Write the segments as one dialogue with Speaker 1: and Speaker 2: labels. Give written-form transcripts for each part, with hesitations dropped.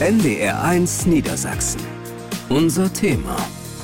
Speaker 1: NDR1 Niedersachsen. Unser Thema.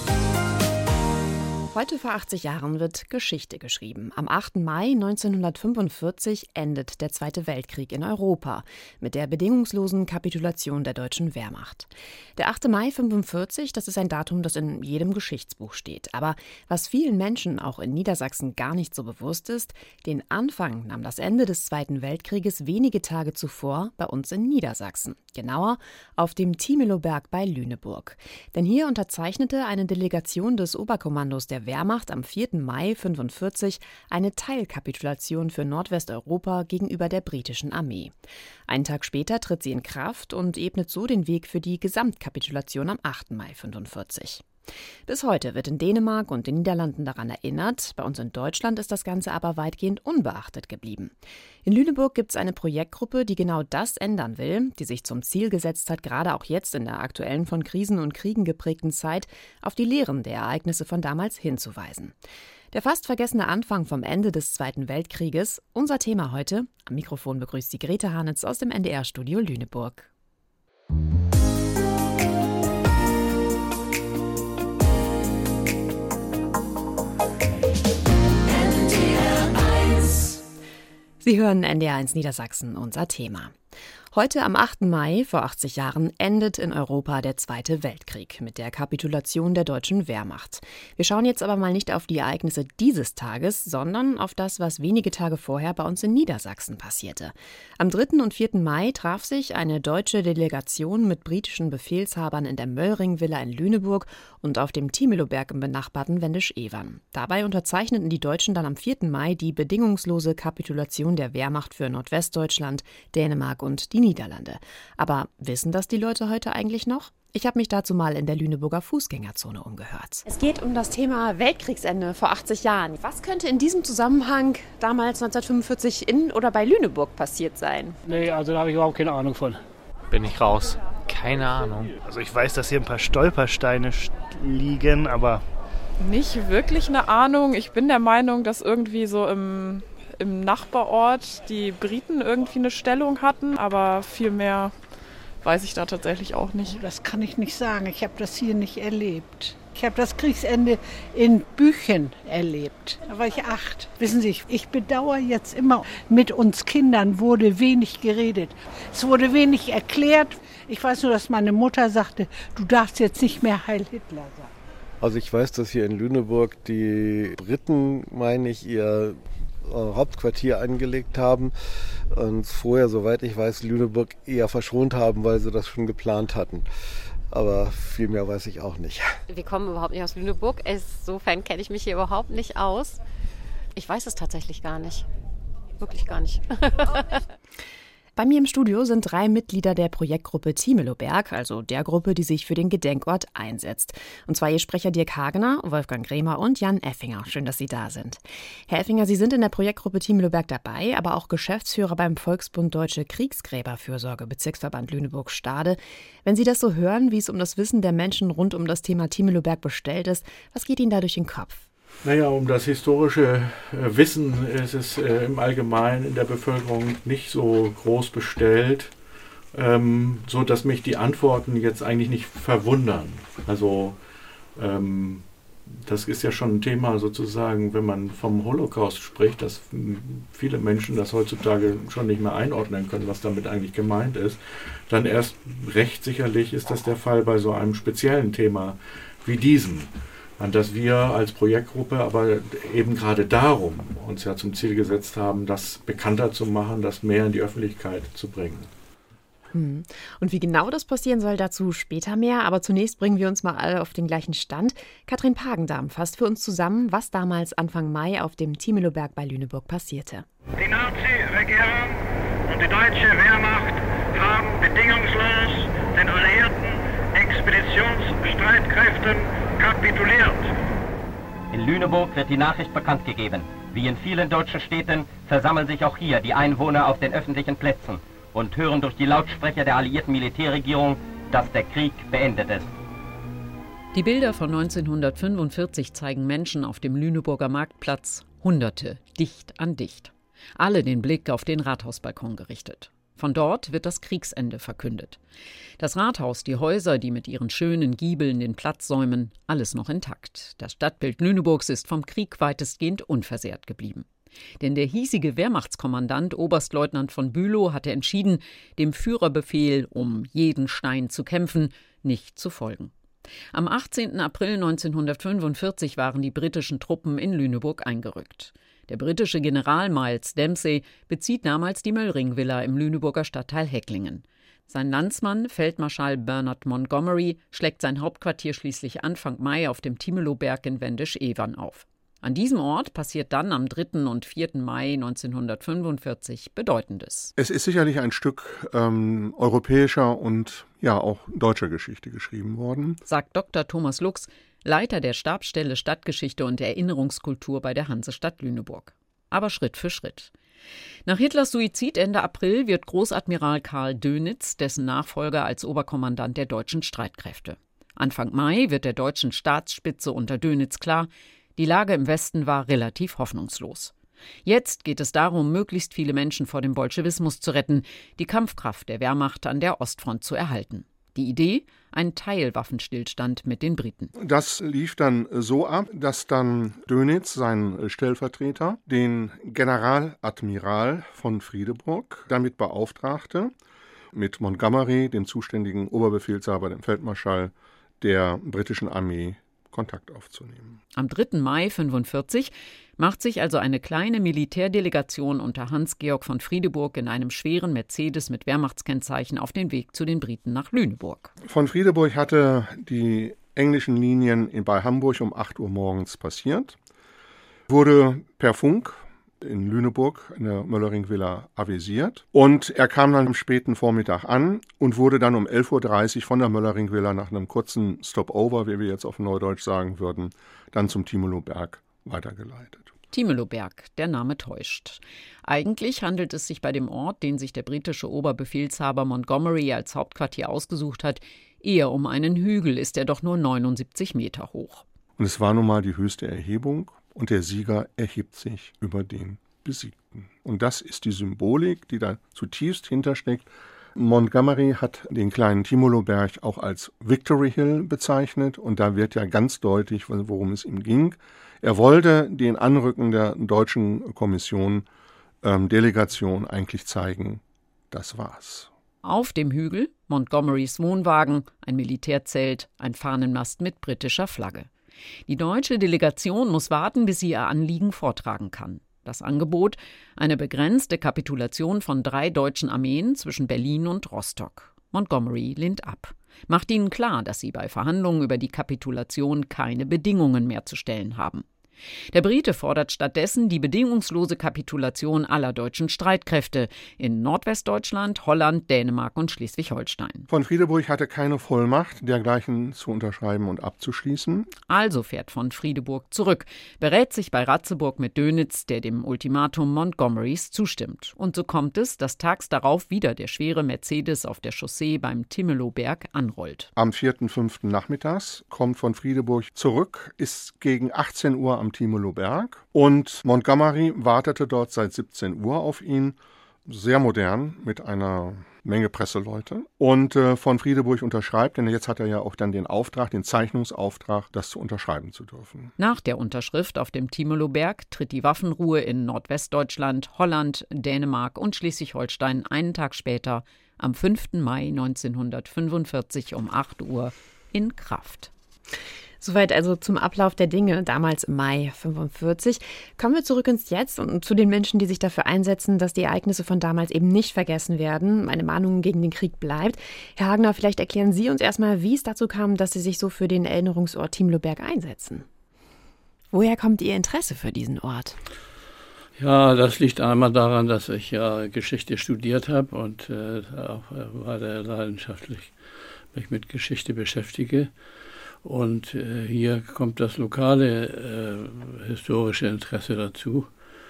Speaker 2: Heute vor 80 Jahren wird Geschichte geschrieben. Am 8. Mai 1945 endet der Zweite Weltkrieg in Europa mit der bedingungslosen Kapitulation der deutschen Wehrmacht. Der 8. Mai 1945, das ist ein Datum, das in jedem Geschichtsbuch steht. Aber was vielen Menschen auch in Niedersachsen gar nicht so bewusst ist, den Anfang nahm das Ende des Zweiten Weltkrieges wenige Tage zuvor bei uns in Niedersachsen. Genauer auf dem Thiemelohberg bei Lüneburg. Denn hier unterzeichnete eine Delegation des Oberkommandos der Wehrmacht am 4. Mai 1945 eine Teilkapitulation für Nordwesteuropa gegenüber der britischen Armee. Einen Tag später tritt sie in Kraft und ebnet so den Weg für die Gesamtkapitulation am 8. Mai 1945. Bis heute wird in Dänemark und den Niederlanden daran erinnert. Bei uns in Deutschland ist das Ganze aber weitgehend unbeachtet geblieben. In Lüneburg gibt es eine Projektgruppe, die genau das ändern will, die sich zum Ziel gesetzt hat, gerade auch jetzt in der aktuellen von Krisen und Kriegen geprägten Zeit auf die Lehren der Ereignisse von damals hinzuweisen. Der fast vergessene Anfang vom Ende des Zweiten Weltkrieges, unser Thema heute. Am Mikrofon begrüßt sie Grete Hanitz aus dem NDR-Studio Lüneburg. Sie hören NDR1 Niedersachsen, unser Thema. Heute am 8. Mai vor 80 Jahren endet in Europa der Zweite Weltkrieg mit der Kapitulation der deutschen Wehrmacht. Wir schauen jetzt aber mal nicht auf die Ereignisse dieses Tages, sondern auf das, was wenige Tage vorher bei uns in Niedersachsen passierte. Am 3. und 4. Mai traf sich eine deutsche Delegation mit britischen Befehlshabern in der Möllring-Villa in Lüneburg und auf dem Thiemelohberg im benachbarten Wendisch-Evern. Dabei unterzeichneten die Deutschen dann am 4. Mai die bedingungslose Kapitulation der Wehrmacht für Nordwestdeutschland, Dänemark und die Niederlande. Aber wissen das die Leute heute eigentlich noch? Ich habe mich dazu mal in der Lüneburger Fußgängerzone umgehört. Es geht um das Thema Weltkriegsende vor 80 Jahren. Was könnte in diesem Zusammenhang damals 1945 in oder bei Lüneburg passiert sein?
Speaker 3: Nee, also da habe ich überhaupt keine Ahnung von.
Speaker 4: Bin ich raus. Keine Ahnung.
Speaker 5: Also ich weiß, dass hier ein paar Stolpersteine liegen, aber...
Speaker 6: Nicht wirklich eine Ahnung. Ich bin der Meinung, dass irgendwie so im Nachbarort die Briten irgendwie eine Stellung hatten, aber viel mehr weiß ich da tatsächlich auch nicht.
Speaker 7: Das kann ich nicht sagen. Ich habe das hier nicht erlebt. Ich habe das Kriegsende in Büchen erlebt. Da war ich 8. Wissen Sie, ich bedauere jetzt immer, mit uns Kindern wurde wenig geredet. Es wurde wenig erklärt. Ich weiß nur, dass meine Mutter sagte, du darfst jetzt nicht mehr Heil Hitler sagen.
Speaker 8: Also ich weiß, dass hier in Lüneburg die Briten, meine ich, ihr Hauptquartier angelegt haben und vorher, soweit ich weiß, Lüneburg eher verschont haben, weil sie das schon geplant hatten. Aber viel mehr weiß ich auch nicht.
Speaker 9: Wir kommen überhaupt nicht aus Lüneburg. Insofern kenne ich mich hier überhaupt nicht aus. Ich weiß es tatsächlich gar nicht. Wirklich gar nicht.
Speaker 2: Bei mir im Studio sind 3 Mitglieder der Projektgruppe Thiemelohberg, also der Gruppe, die sich für den Gedenkort einsetzt. Und zwar ihr Sprecher Dirk Hagener, Wolfgang Grämer und Jan Effinger. Schön, dass Sie da sind. Herr Effinger, Sie sind in der Projektgruppe Thiemelohberg dabei, aber auch Geschäftsführer beim Volksbund Deutsche Kriegsgräberfürsorge, Bezirksverband Lüneburg-Stade. Wenn Sie das so hören, wie es um das Wissen der Menschen rund um das Thema Thiemelohberg bestellt ist, was geht Ihnen da durch den Kopf?
Speaker 10: Naja, um das historische Wissen ist es im Allgemeinen in der Bevölkerung nicht so groß bestellt, so dass mich die Antworten jetzt eigentlich nicht verwundern. Also das ist ja schon ein Thema sozusagen, wenn man vom Holocaust spricht, dass viele Menschen das heutzutage schon nicht mehr einordnen können, was damit eigentlich gemeint ist. Dann erst recht sicherlich ist das der Fall bei so einem speziellen Thema wie diesem. An das wir als Projektgruppe aber eben gerade darum uns ja zum Ziel gesetzt haben, das bekannter zu machen, das mehr in die Öffentlichkeit zu bringen.
Speaker 2: Und wie genau das passieren soll, dazu später mehr. Aber zunächst bringen wir uns mal alle auf den gleichen Stand. Katrin Pagendamm fasst für uns zusammen, was damals Anfang Mai auf dem Thiemelohberg bei Lüneburg passierte.
Speaker 11: Die Nazi-Regierung und die deutsche Wehrmacht haben bedingungslos den alliierten Expeditionsstreitkräften kapituliert.
Speaker 12: In Lüneburg wird die Nachricht bekannt gegeben. Wie in vielen deutschen Städten versammeln sich auch hier die Einwohner auf den öffentlichen Plätzen und hören durch die Lautsprecher der alliierten Militärregierung, dass der Krieg beendet ist.
Speaker 13: Die Bilder von 1945 zeigen Menschen auf dem Lüneburger Marktplatz, Hunderte, dicht an dicht. Alle den Blick auf den Rathausbalkon gerichtet. Von dort wird das Kriegsende verkündet. Das Rathaus, die Häuser, die mit ihren schönen Giebeln den Platz säumen, alles noch intakt. Das Stadtbild Lüneburgs ist vom Krieg weitestgehend unversehrt geblieben. Denn der hiesige Wehrmachtskommandant Oberstleutnant von Bülow hatte entschieden, dem Führerbefehl, um jeden Stein zu kämpfen, nicht zu folgen. Am 18. April 1945 waren die britischen Truppen in Lüneburg eingerückt. Der britische General Miles Dempsey bezieht damals die Möllringvilla im Lüneburger Stadtteil Hecklingen. Sein Landsmann, Feldmarschall Bernard Montgomery, schlägt sein Hauptquartier schließlich Anfang Mai auf dem Timelowberg in Wendisch-Evern auf. An diesem Ort passiert dann am 3. und 4. Mai 1945 Bedeutendes.
Speaker 14: Es ist sicherlich ein Stück europäischer und ja auch deutscher Geschichte geschrieben worden,
Speaker 13: sagt Dr. Thomas Lux, Leiter der Stabsstelle Stadtgeschichte und Erinnerungskultur bei der Hansestadt Lüneburg. Aber Schritt für Schritt. Nach Hitlers Suizid Ende April wird Großadmiral Karl Dönitz dessen Nachfolger als Oberkommandant der deutschen Streitkräfte. Anfang Mai wird der deutschen Staatsspitze unter Dönitz klar, die Lage im Westen war relativ hoffnungslos. Jetzt geht es darum, möglichst viele Menschen vor dem Bolschewismus zu retten, die Kampfkraft der Wehrmacht an der Ostfront zu erhalten. Die Idee? Ein Teilwaffenstillstand mit den Briten.
Speaker 14: Das lief dann so ab, dass dann Dönitz, sein Stellvertreter, den Generaladmiral von Friedeburg damit beauftragte, mit Montgomery, dem zuständigen Oberbefehlshaber, dem Feldmarschall der britischen Armee, Kontakt aufzunehmen.
Speaker 13: Am 3. Mai 1945 macht sich also eine kleine Militärdelegation unter Hans-Georg von Friedeburg in einem schweren Mercedes mit Wehrmachtskennzeichen auf den Weg zu den Briten nach Lüneburg.
Speaker 14: Von Friedeburg hatte die englischen Linien bei Hamburg um 8 Uhr morgens passiert, wurde per Funk in Lüneburg in der Möllringvilla avisiert und er kam dann am späten Vormittag an und wurde dann um 11.30 Uhr von der Möllringvilla nach einem kurzen Stopover, wie wir jetzt auf Neudeutsch sagen würden, dann zum Timelowberg weitergeleitet.
Speaker 13: Timelowberg, der Name täuscht. Eigentlich handelt es sich bei dem Ort, den sich der britische Oberbefehlshaber Montgomery als Hauptquartier ausgesucht hat, eher um einen Hügel, ist er doch nur 79 Meter hoch.
Speaker 14: Und es war nun mal die höchste Erhebung. Und der Sieger erhebt sich über den Besiegten. Und das ist die Symbolik, die da zutiefst hintersteckt. Montgomery hat den kleinen Timelowberg auch als Victory Hill bezeichnet. Und da wird ja ganz deutlich, worum es ihm ging. Er wollte den Anrücken der deutschen Kommission, Delegation eigentlich zeigen, das war's.
Speaker 13: Auf dem Hügel Montgomerys Wohnwagen, ein Militärzelt, ein Fahnenmast mit britischer Flagge. Die deutsche Delegation muss warten, bis sie ihr Anliegen vortragen kann. Das Angebot: eine begrenzte Kapitulation von 3 deutschen Armeen zwischen Berlin und Rostock. Montgomery lehnt ab, macht ihnen klar, dass sie bei Verhandlungen über die Kapitulation keine Bedingungen mehr zu stellen haben. Der Brite fordert stattdessen die bedingungslose Kapitulation aller deutschen Streitkräfte in Nordwestdeutschland, Holland, Dänemark und Schleswig-Holstein.
Speaker 14: Von Friedeburg hatte keine Vollmacht, dergleichen zu unterschreiben und abzuschließen.
Speaker 13: Also fährt von Friedeburg zurück, berät sich bei Ratzeburg mit Dönitz, der dem Ultimatum Montgomerys zustimmt. Und so kommt es, dass tags darauf wieder der schwere Mercedes auf der Chaussee beim Timelowberg anrollt.
Speaker 14: Am 4.5. nachmittags kommt von Friedeburg zurück, ist gegen 18 Uhr am Timelowberg und Montgomery wartete dort seit 17 Uhr auf ihn, sehr modern, mit einer Menge Presseleute. Und von Friedeburg unterschreibt, denn jetzt hat er ja auch dann den Auftrag, den Zeichnungsauftrag, das zu unterschreiben zu dürfen.
Speaker 13: Nach der Unterschrift auf dem Timelowberg tritt die Waffenruhe in Nordwestdeutschland, Holland, Dänemark und Schleswig-Holstein einen Tag später, am 5. Mai 1945 um 8 Uhr, in Kraft.
Speaker 2: Soweit also zum Ablauf der Dinge, damals im Mai 1945. Kommen wir zurück ins Jetzt und zu den Menschen, die sich dafür einsetzen, dass die Ereignisse von damals eben nicht vergessen werden. Eine Mahnung gegen den Krieg bleibt. Herr Hagner, vielleicht erklären Sie uns erstmal, wie es dazu kam, dass Sie sich so für den Erinnerungsort Timelowberg einsetzen. Woher kommt Ihr Interesse für diesen Ort?
Speaker 3: Ja, das liegt einmal daran, dass ich ja Geschichte studiert habe und auch weiter leidenschaftlich mich mit Geschichte beschäftige. Und hier kommt das lokale historische Interesse dazu,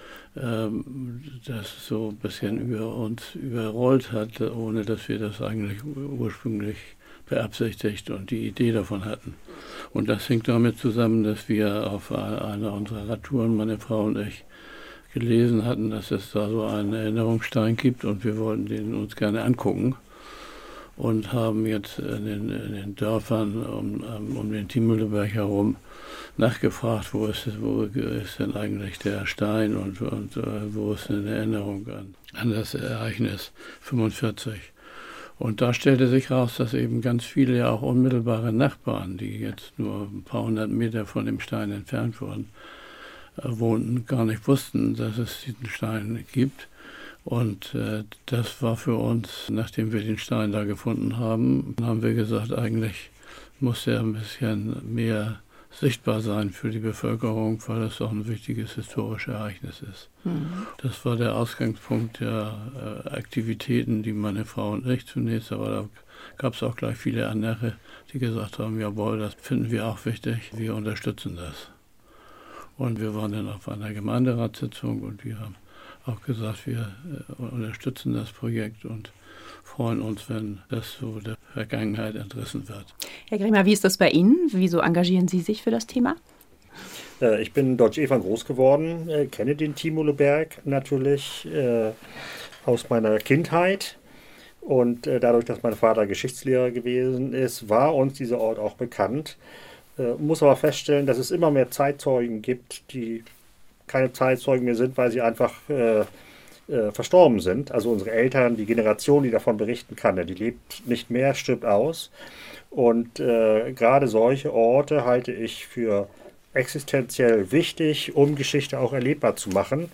Speaker 3: das so ein bisschen über uns überrollt hat, ohne dass wir das eigentlich ursprünglich beabsichtigt und die Idee davon hatten. Und das hängt damit zusammen, dass wir auf einer unserer Radtouren, meine Frau und ich, gelesen hatten, dass es da so einen Erinnerungsstein gibt und wir wollten den uns gerne angucken und haben jetzt in den Dörfern um den Thiemühleberg herum nachgefragt, wo ist denn eigentlich der Stein und wo ist eine Erinnerung an das Ereignis 45. Und da stellte sich raus, dass eben ganz viele ja auch unmittelbare Nachbarn, die jetzt nur ein paar hundert Meter von dem Stein entfernt wohnten, gar nicht wussten, dass es diesen Stein gibt. Und das war für uns, nachdem wir den Stein da gefunden haben, haben wir gesagt, eigentlich muss er ein bisschen mehr sichtbar sein für die Bevölkerung, weil das auch ein wichtiges historisches Ereignis ist. Das war der Ausgangspunkt der Aktivitäten, die meine Frau und ich zunächst, aber da gab es auch gleich viele andere, die gesagt haben, jawohl, das finden wir auch wichtig, wir unterstützen das. Und wir waren dann auf einer Gemeinderatssitzung und wir haben auch gesagt, wir unterstützen das Projekt und freuen uns, wenn das so der Vergangenheit entrissen wird.
Speaker 2: Herr Griemer, wie ist das bei Ihnen? Wieso engagieren Sie sich für das Thema?
Speaker 15: Ich bin in Deutsch-Evern groß geworden, kenne den Thiemühleberg natürlich aus meiner Kindheit. Und dadurch, dass mein Vater Geschichtslehrer gewesen ist, war uns dieser Ort auch bekannt. Muss aber feststellen, dass es immer mehr Zeitzeugen gibt, die keine Zeitzeugen mehr sind, weil sie einfach verstorben sind. Also unsere Eltern, die Generation, die davon berichten kann, die lebt nicht mehr, stirbt aus. Und gerade solche Orte halte ich für existenziell wichtig, um Geschichte auch erlebbar zu machen.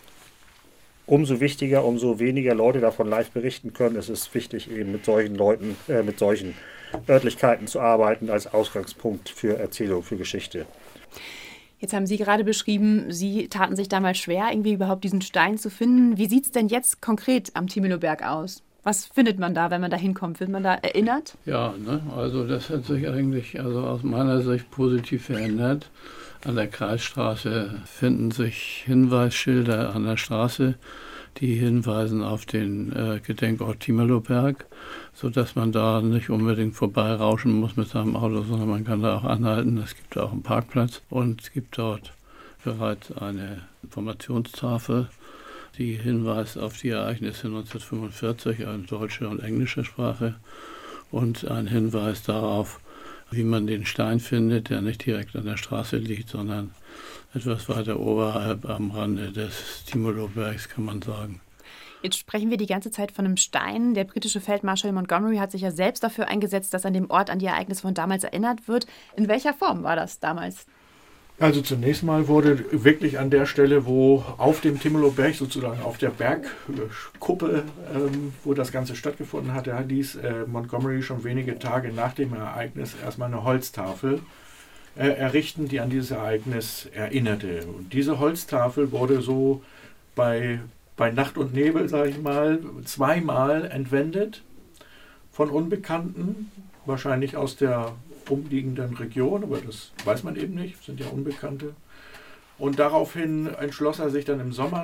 Speaker 15: Umso wichtiger, umso weniger Leute davon live berichten können, ist es wichtig, eben mit solchen Leuten, mit solchen Örtlichkeiten zu arbeiten als Ausgangspunkt für Erzählung, für Geschichte.
Speaker 2: Jetzt haben Sie gerade beschrieben, Sie taten sich damals schwer, irgendwie überhaupt diesen Stein zu finden. Wie sieht es denn jetzt konkret am Thiemühleberg aus? Was findet man da, wenn man da hinkommt? Wird man da erinnert?
Speaker 3: Ja, also das hat sich eigentlich aus meiner Sicht positiv verändert. An der Kreisstraße finden sich Hinweisschilder an der Straße, die hinweisen auf den Gedenkort Thiemühleberg, sodass man da nicht unbedingt vorbeirauschen muss mit seinem Auto, sondern man kann da auch anhalten. Es gibt auch einen Parkplatz und es gibt dort bereits eine Informationstafel, die hinweist auf die Ereignisse 1945 in deutscher und englischer Sprache und ein Hinweis darauf, wie man den Stein findet, der nicht direkt an der Straße liegt, sondern etwas weiter oberhalb am Rande des Thiemühlebergs, kann man sagen.
Speaker 2: Jetzt sprechen wir die ganze Zeit von einem Stein. Der britische Feldmarschall Montgomery hat sich ja selbst dafür eingesetzt, dass an dem Ort an die Ereignisse von damals erinnert wird. In welcher Form war das damals?
Speaker 10: Also zunächst mal wurde wirklich an der Stelle, wo auf dem Thiemühleberg, sozusagen auf der Bergkuppe, wo das Ganze stattgefunden hat, da ließ Montgomery schon wenige Tage nach dem Ereignis erstmal eine Holztafel errichten, die an dieses Ereignis erinnerte. Und diese Holztafel wurde so bei Nacht und Nebel, sage ich mal, zweimal entwendet von Unbekannten, wahrscheinlich aus der umliegenden Region, aber das weiß man eben nicht, sind ja Unbekannte. Und daraufhin entschloss er sich dann im Sommer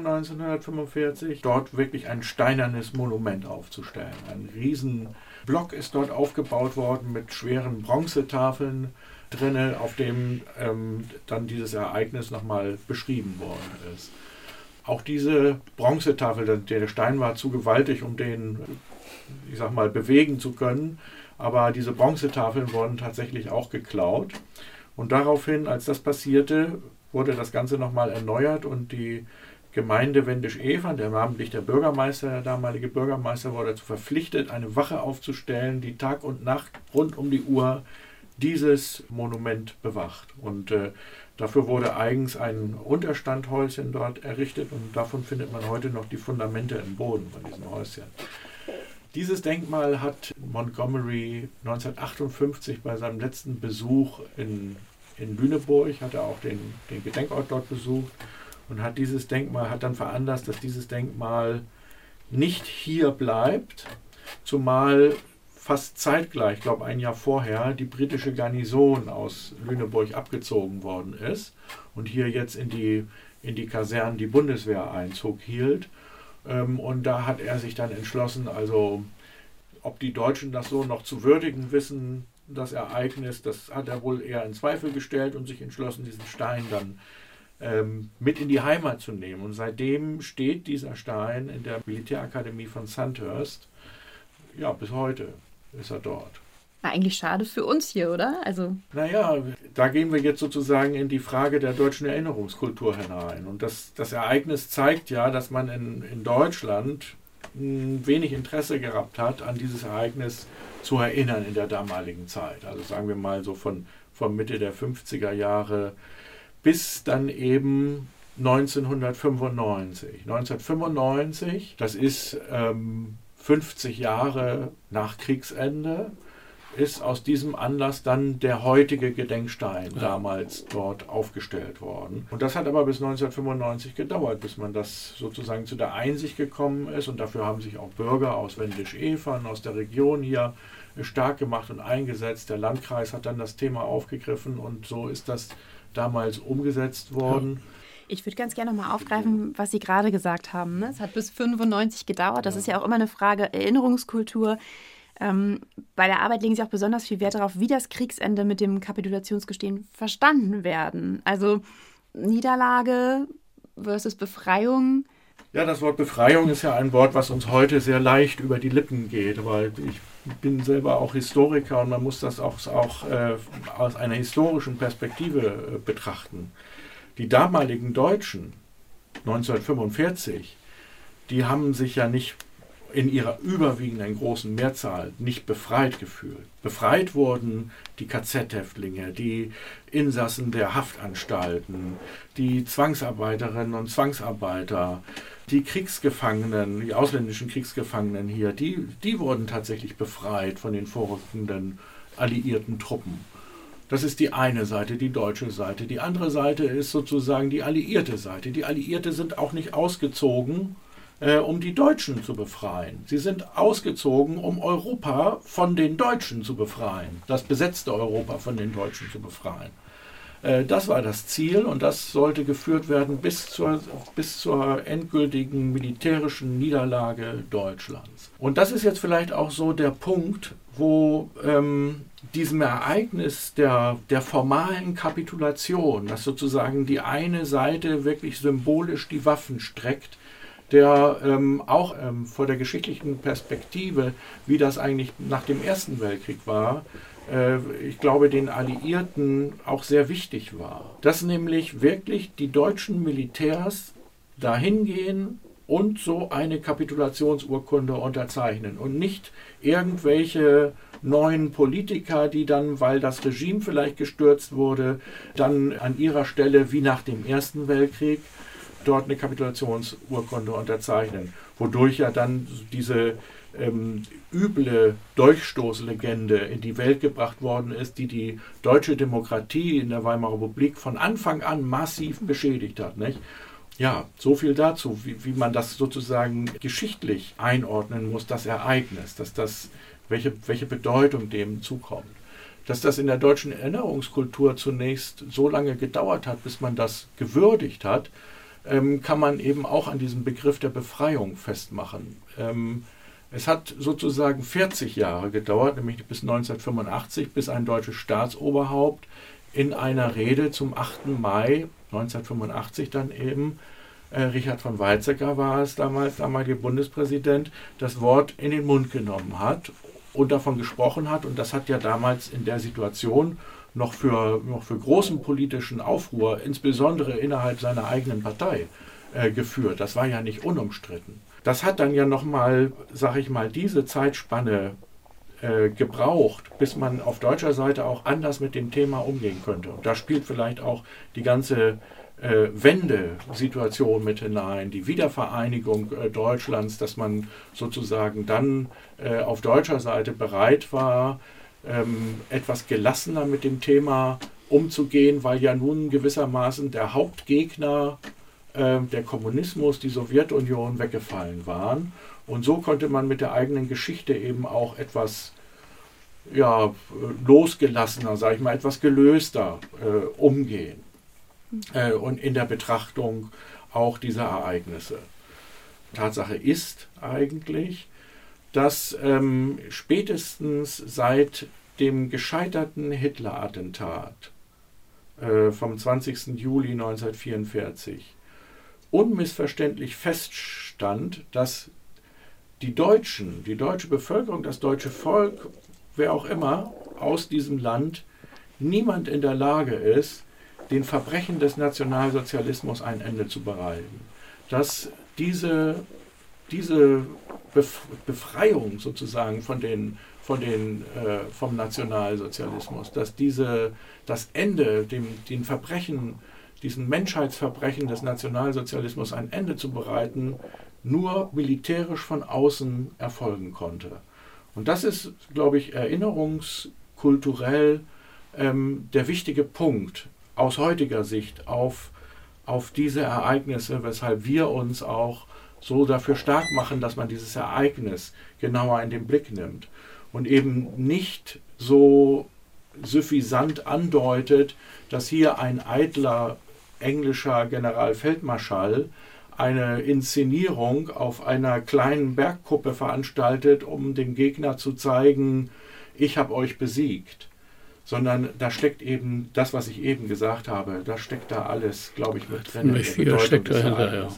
Speaker 10: 1945, dort wirklich ein steinernes Monument aufzustellen. Ein Riesenblock ist dort aufgebaut worden mit schweren Bronzetafeln drinne, auf dem dann dieses Ereignis nochmal beschrieben worden ist. Auch diese Bronzetafel, der Stein war zu gewaltig, um den, ich sag mal, bewegen zu können, aber diese Bronzetafeln wurden tatsächlich auch geklaut. Und daraufhin, als das passierte, wurde das Ganze nochmal erneuert und die Gemeinde Wendisch-Evern, namentlich der Bürgermeister, der damalige Bürgermeister, wurde dazu verpflichtet, eine Wache aufzustellen, die Tag und Nacht rund um die Uhr dieses Monument bewacht. Und dafür wurde eigens ein Unterstandhäuschen dort errichtet und davon findet man heute noch die Fundamente im Boden von diesem Häuschen. Dieses Denkmal hat Montgomery 1958 bei seinem letzten Besuch in Lüneburg, hat er auch den Gedenkort dort besucht und hat dann veranlasst, dass dieses Denkmal nicht hier bleibt, zumal fast zeitgleich, ich glaube ein Jahr vorher, die britische Garnison aus Lüneburg abgezogen worden ist und hier jetzt in die Kasernen die Bundeswehr Einzug hielt. Und da hat er sich dann entschlossen, also ob die Deutschen das so noch zu würdigen wissen, das Ereignis, das hat er wohl eher in Zweifel gestellt und sich entschlossen, diesen Stein dann mit in die Heimat zu nehmen. Und seitdem steht dieser Stein in der Militärakademie von Sandhurst. Ja, bis heute ist er dort.
Speaker 2: Eigentlich schade für uns hier, oder?
Speaker 10: Naja, da gehen wir jetzt sozusagen in die Frage der deutschen Erinnerungskultur hinein. Und das Ereignis zeigt ja, dass man in Deutschland wenig Interesse gehabt hat, an dieses Ereignis zu erinnern in der damaligen Zeit. Also sagen wir mal so von Mitte der 50er Jahre bis dann eben 1995. 1995, das ist 50 Jahre nach Kriegsende, ist aus diesem Anlass dann der heutige Gedenkstein damals dort aufgestellt worden. Und das hat aber bis 1995 gedauert, bis man das sozusagen zu der Einsicht gekommen ist. Und dafür haben sich auch Bürger aus Wendisch-Evern, aus der Region hier stark gemacht und eingesetzt. Der Landkreis hat dann das Thema aufgegriffen und so ist das damals umgesetzt worden.
Speaker 2: Ich würde ganz gerne nochmal aufgreifen, was Sie gerade gesagt haben. Ne? Es hat bis 1995 gedauert. Das ist ja auch immer eine Frage Erinnerungskultur. Bei der Arbeit legen Sie auch besonders viel Wert darauf, wie das Kriegsende mit dem Kapitulationsgestehen verstanden werden. Also Niederlage versus Befreiung.
Speaker 10: Ja, das Wort Befreiung ist ja ein Wort, was uns heute sehr leicht über die Lippen geht, weil ich bin selber auch Historiker und man muss das auch aus einer historischen Perspektive betrachten. Die damaligen Deutschen 1945, die haben sich ja nicht in ihrer überwiegenden großen Mehrzahl nicht befreit gefühlt. Befreit wurden die KZ-Häftlinge, die Insassen der Haftanstalten, die Zwangsarbeiterinnen und Zwangsarbeiter, die Kriegsgefangenen, die ausländischen Kriegsgefangenen hier, die wurden tatsächlich befreit von den vorrückenden alliierten Truppen. Das ist die eine Seite, die deutsche Seite. Die andere Seite ist sozusagen die alliierte Seite. Die Alliierte sind auch nicht ausgezogen, um die Deutschen zu befreien. Sie sind ausgezogen, um Europa von den Deutschen zu befreien, das besetzte Europa von den Deutschen zu befreien. Das war das Ziel und das sollte geführt werden bis zur endgültigen militärischen Niederlage Deutschlands. Und das ist jetzt vielleicht auch so der Punkt, wo diesem Ereignis der formalen Kapitulation, dass sozusagen die eine Seite wirklich symbolisch die Waffen streckt, der auch vor der geschichtlichen Perspektive, wie das eigentlich nach dem Ersten Weltkrieg war, ich glaube, den Alliierten auch sehr wichtig war. Dass nämlich wirklich die deutschen Militärs dahin gehen und so eine Kapitulationsurkunde unterzeichnen und nicht irgendwelche neuen Politiker, die dann, weil das Regime vielleicht gestürzt wurde, dann an ihrer Stelle wie nach dem Ersten Weltkrieg dort eine Kapitulationsurkunde unterzeichnen, wodurch ja dann diese üble Dolchstoßlegende in die Welt gebracht worden ist, die deutsche Demokratie in der Weimarer Republik von Anfang an massiv beschädigt hat. Nicht? Ja, so viel dazu, wie man das sozusagen geschichtlich einordnen muss, das Ereignis, welche Bedeutung dem zukommt. Dass das in der deutschen Erinnerungskultur zunächst so lange gedauert hat, bis man das gewürdigt hat, kann man eben auch an diesem Begriff der Befreiung festmachen. Es hat sozusagen 40 Jahre gedauert, nämlich bis 1985, bis ein deutsches Staatsoberhaupt in einer Rede zum 8. Mai 1985 dann eben, Richard von Weizsäcker war es damals, damaliger Bundespräsident, das Wort in den Mund genommen hat und davon gesprochen hat. Und das hat ja damals in der Situation noch für großen politischen Aufruhr, insbesondere innerhalb seiner eigenen Partei, geführt. Das war ja nicht unumstritten. Das hat dann ja nochmal, sag ich mal, diese Zeitspanne gebraucht, bis man auf deutscher Seite auch anders mit dem Thema umgehen könnte. Und da spielt vielleicht auch die ganze Wendesituation mit hinein, die Wiedervereinigung Deutschlands, dass man sozusagen dann auf deutscher Seite bereit war, etwas gelassener mit dem Thema umzugehen, weil ja nun gewissermaßen der Hauptgegner der Kommunismus, die Sowjetunion, weggefallen waren. Und so konnte man mit der eigenen Geschichte eben auch etwas losgelassener, sage ich mal, etwas gelöster umgehen. Und in der Betrachtung auch dieser Ereignisse. Tatsache ist eigentlich, dass spätestens seit dem gescheiterten Hitler-Attentat vom 20. Juli 1944 unmissverständlich feststand, dass die deutsche Bevölkerung, das deutsche Volk, wer auch immer aus diesem Land, niemand in der Lage ist, den Verbrechen des Nationalsozialismus ein Ende zu bereiten. Dass diese Befreiung sozusagen vom Nationalsozialismus, dass das Ende, den Verbrechen, diesen Menschheitsverbrechen des Nationalsozialismus ein Ende zu bereiten, nur militärisch von außen erfolgen konnte. Und das ist, glaube ich, erinnerungskulturell der wichtige Punkt aus heutiger Sicht auf diese Ereignisse, weshalb wir uns auch so dafür stark machen, dass man dieses Ereignis genauer in den Blick nimmt und eben nicht so suffisant andeutet, dass hier ein eitler englischer Generalfeldmarschall eine Inszenierung auf einer kleinen Bergkuppe veranstaltet, um dem Gegner zu zeigen, ich habe euch besiegt. Sondern da steckt eben das, was ich eben gesagt habe, da steckt da alles, glaube ich, mit drin.
Speaker 3: Viel steckt dahinter, ja.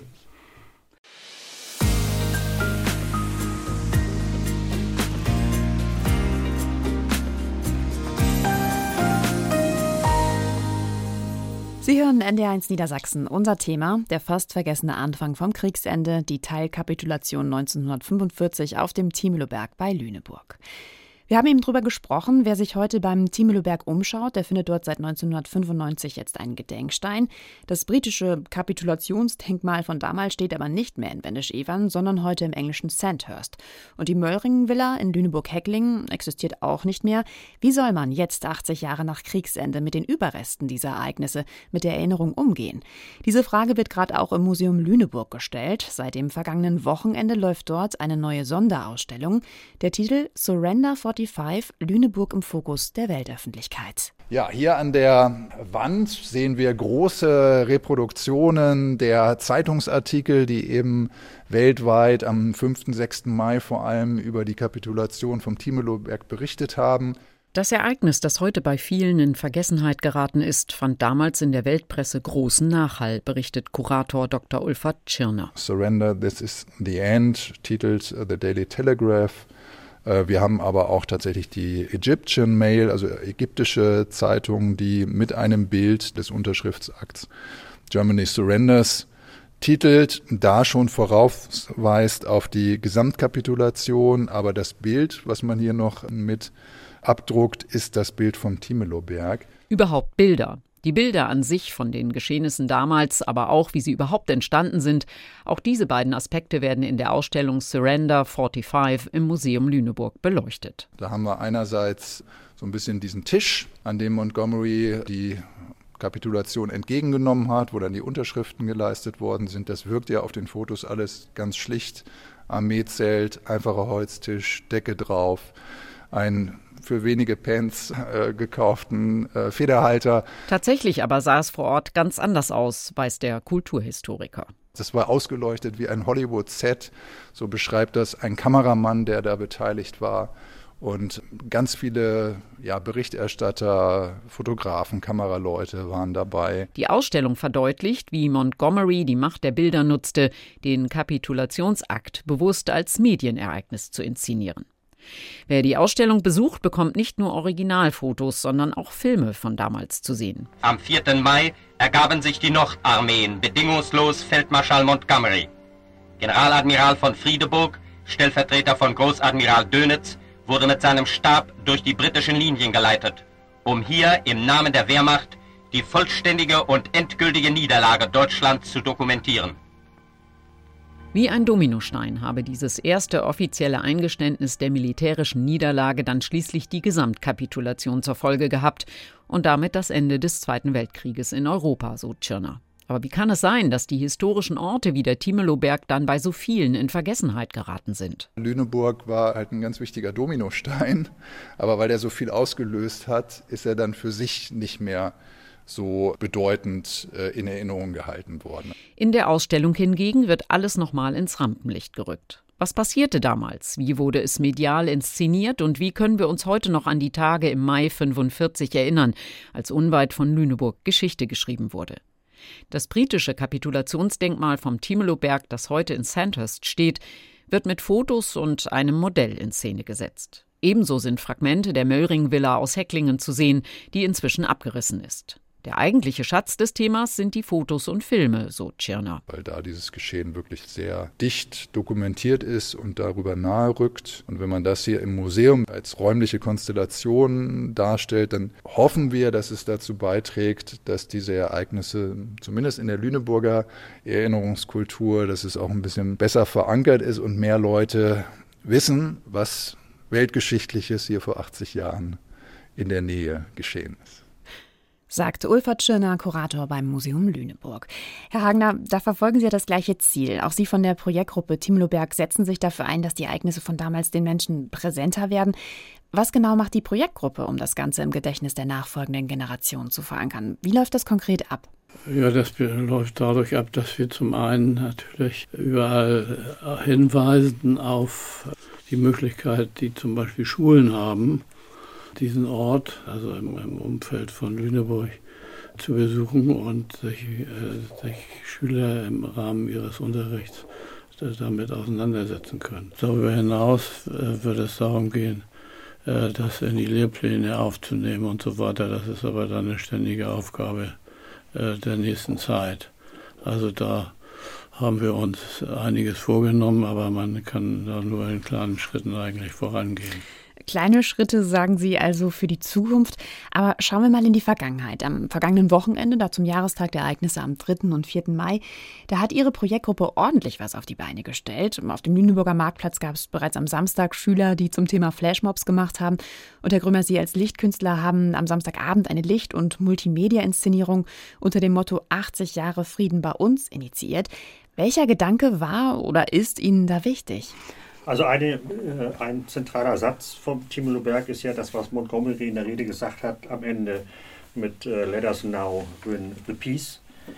Speaker 2: Sie hören NDR1 Niedersachsen. Unser Thema, der fast vergessene Anfang vom Kriegsende, die Teilkapitulation 1945 auf dem Tiemelo-Berg bei Lüneburg. Wir haben eben drüber gesprochen, wer sich heute beim Tiemelo-Berg umschaut, der findet dort seit 1995 jetzt einen Gedenkstein. Das britische Kapitulationsdenkmal von damals steht aber nicht mehr in Wendisch-Evern, sondern heute im englischen Sandhurst. Und die Möllringen-Villa in Lüneburg-Hecklingen existiert auch nicht mehr. Wie soll man jetzt 80 Jahre nach Kriegsende mit den Überresten dieser Ereignisse, mit der Erinnerung umgehen? Diese Frage wird gerade auch im Museum Lüneburg gestellt. Seit dem vergangenen Wochenende läuft dort eine neue Sonderausstellung. Der Titel Surrender 45, Lüneburg im Fokus der Weltöffentlichkeit.
Speaker 16: Ja, hier an der Wand sehen wir große Reproduktionen der Zeitungsartikel, die eben weltweit am 5. und 6. Mai vor allem über die Kapitulation vom Tiemelo-Berg berichtet haben.
Speaker 13: Das Ereignis, das heute bei vielen in Vergessenheit geraten ist, fand damals in der Weltpresse großen Nachhall, berichtet Kurator Dr. Ulfert Tschirner.
Speaker 16: Surrender, this is the end, titelt The Daily Telegraph. Wir haben aber auch tatsächlich die Egyptian Mail, also ägyptische Zeitungen, die mit einem Bild des Unterschriftsakts Germany Surrenders titelt, da schon vorausweist auf die Gesamtkapitulation, aber das Bild, was man hier noch mit abdruckt, ist das Bild vom Tiemelo-Berg.
Speaker 13: Überhaupt Bilder. Die Bilder an sich von den Geschehnissen damals, aber auch, wie sie überhaupt entstanden sind, auch diese beiden Aspekte werden in der Ausstellung Surrender 45 im Museum Lüneburg beleuchtet.
Speaker 16: Da haben wir einerseits so ein bisschen diesen Tisch, an dem Montgomery die Kapitulation entgegengenommen hat, wo dann die Unterschriften geleistet worden sind. Das wirkt ja auf den Fotos alles ganz schlicht. Armeezelt, einfacher Holztisch, Decke drauf, ein für wenige Pence gekauften Federhalter.
Speaker 13: Tatsächlich aber sah es vor Ort ganz anders aus, weiß der Kulturhistoriker.
Speaker 16: Das war ausgeleuchtet wie ein Hollywood-Set, so beschreibt das ein Kameramann, der da beteiligt war. Und ganz viele Berichterstatter, Fotografen, Kameraleute waren dabei.
Speaker 13: Die Ausstellung verdeutlicht, wie Montgomery die Macht der Bilder nutzte, den Kapitulationsakt bewusst als Medienereignis zu inszenieren. Wer die Ausstellung besucht, bekommt nicht nur Originalfotos, sondern auch Filme von damals zu sehen.
Speaker 12: Am 4. Mai ergaben sich die Nordarmeen bedingungslos Feldmarschall Montgomery. Generaladmiral von Friedeburg, Stellvertreter von Großadmiral Dönitz, wurde mit seinem Stab durch die britischen Linien geleitet, um hier im Namen der Wehrmacht die vollständige und endgültige Niederlage Deutschlands zu dokumentieren.
Speaker 13: Wie ein Dominostein habe dieses erste offizielle Eingeständnis der militärischen Niederlage dann schließlich die Gesamtkapitulation zur Folge gehabt und damit das Ende des Zweiten Weltkrieges in Europa, so Tschirner. Aber wie kann es sein, dass die historischen Orte wie der Tiemelo-Berg dann bei so vielen in Vergessenheit geraten sind?
Speaker 16: Lüneburg war halt ein ganz wichtiger Dominostein, aber weil er so viel ausgelöst hat, ist er dann für sich nicht mehr so bedeutend in Erinnerung gehalten worden.
Speaker 13: In der Ausstellung hingegen wird alles nochmal ins Rampenlicht gerückt. Was passierte damals? Wie wurde es medial inszeniert? Und wie können wir uns heute noch an die Tage im Mai 1945 erinnern, als unweit von Lüneburg Geschichte geschrieben wurde? Das britische Kapitulationsdenkmal vom Timeloberg, das heute in Sandhurst steht, wird mit Fotos und einem Modell in Szene gesetzt. Ebenso sind Fragmente der Möllring-Villa aus Hecklingen zu sehen, die inzwischen abgerissen ist. Der eigentliche Schatz des Themas sind die Fotos und Filme, so Tschirner.
Speaker 16: Weil da dieses Geschehen wirklich sehr dicht dokumentiert ist und darüber nahe rückt. Und wenn man das hier im Museum als räumliche Konstellation darstellt, dann hoffen wir, dass es dazu beiträgt, dass diese Ereignisse, zumindest in der Lüneburger Erinnerungskultur, dass es auch ein bisschen besser verankert ist und mehr Leute wissen, was Weltgeschichtliches hier vor 80 Jahren in der Nähe geschehen ist.
Speaker 2: Sagte Ulfert Tschirner, Kurator beim Museum Lüneburg. Herr Hagner, da verfolgen Sie ja das gleiche Ziel. Auch Sie von der Projektgruppe Timeloberg setzen sich dafür ein, dass die Ereignisse von damals den Menschen präsenter werden. Was genau macht die Projektgruppe, um das Ganze im Gedächtnis der nachfolgenden Generation zu verankern? Wie läuft das konkret ab?
Speaker 3: Ja, das läuft dadurch ab, dass wir zum einen natürlich überall hinweisen auf die Möglichkeit, die zum Beispiel Schulen haben, diesen Ort, also im Umfeld von Lüneburg, zu besuchen und sich Schüler im Rahmen ihres Unterrichts damit auseinandersetzen können. Darüber hinaus wird es darum gehen, das in die Lehrpläne aufzunehmen und so weiter. Das ist aber dann eine ständige Aufgabe der nächsten Zeit. Also da haben wir uns einiges vorgenommen, aber man kann da nur in kleinen Schritten eigentlich vorangehen.
Speaker 2: Kleine Schritte, sagen Sie also, für die Zukunft. Aber schauen wir mal in die Vergangenheit. Am vergangenen Wochenende, da zum Jahrestag der Ereignisse am 3. und 4. Mai, da hat Ihre Projektgruppe ordentlich was auf die Beine gestellt. Auf dem Lüneburger Marktplatz gab es bereits am Samstag Schüler, die zum Thema Flashmobs gemacht haben. Und Herr Grömer, Sie als Lichtkünstler haben am Samstagabend eine Licht- und Multimedia-Inszenierung unter dem Motto 80 Jahre Frieden bei uns initiiert. Welcher Gedanke war oder ist Ihnen da wichtig?
Speaker 15: Also ein zentraler Satz vom Timeloberg ist ja das, was Montgomery in der Rede gesagt hat am Ende mit Let us now win the peace,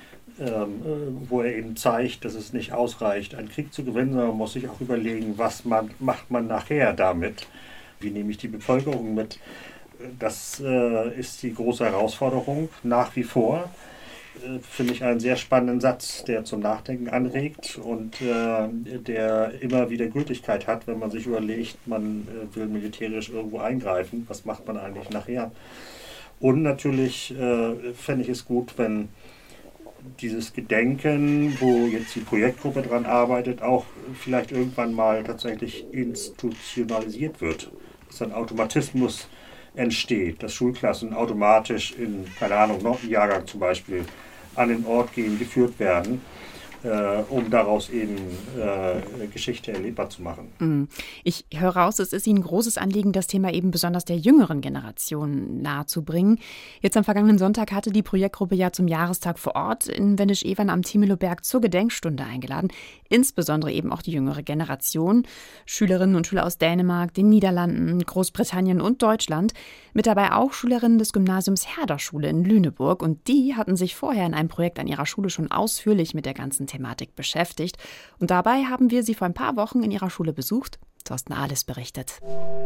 Speaker 15: wo er eben zeigt, dass es nicht ausreicht, einen Krieg zu gewinnen, sondern man muss sich auch überlegen, macht man nachher damit, wie nehme ich die Bevölkerung mit. Das ist die große Herausforderung nach wie vor. Finde ich einen sehr spannenden Satz, der zum Nachdenken anregt und der immer wieder Gültigkeit hat, wenn man sich überlegt, man will militärisch irgendwo eingreifen. Was macht man eigentlich nachher? Und natürlich fände ich es gut, wenn dieses Gedenken, wo jetzt die Projektgruppe dran arbeitet, auch vielleicht irgendwann mal tatsächlich institutionalisiert wird. Dass ein Automatismus entsteht, dass Schulklassen automatisch in, keine Ahnung, noch ein Jahrgang zum Beispiel an den Ort gehen, geführt werden, um daraus eben Geschichte erlebbar zu machen.
Speaker 2: Ich höre raus, es ist Ihnen ein großes Anliegen, das Thema eben besonders der jüngeren Generation nahezubringen. Jetzt am vergangenen Sonntag hatte die Projektgruppe ja zum Jahrestag vor Ort in Wendisch-Evern am Timeloberg zur Gedenkstunde eingeladen. Insbesondere eben auch die jüngere Generation, Schülerinnen und Schüler aus Dänemark, den Niederlanden, Großbritannien und Deutschland. Mit dabei auch Schülerinnen des Gymnasiums Herder-Schule in Lüneburg. Und die hatten sich vorher in einem Projekt an ihrer Schule schon ausführlich mit der ganzen Thematik beschäftigt. Und dabei haben wir sie vor ein paar Wochen in ihrer Schule besucht. Thorsten Ahles berichtet.